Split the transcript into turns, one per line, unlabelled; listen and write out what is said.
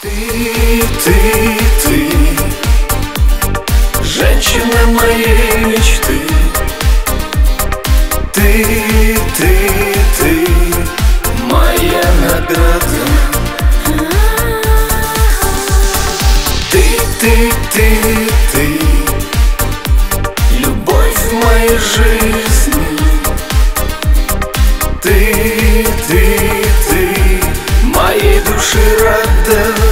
Ты, женщина моей мечты. Ты, моя награда. Ты, любовь моей жизни. Ты, моей души рада.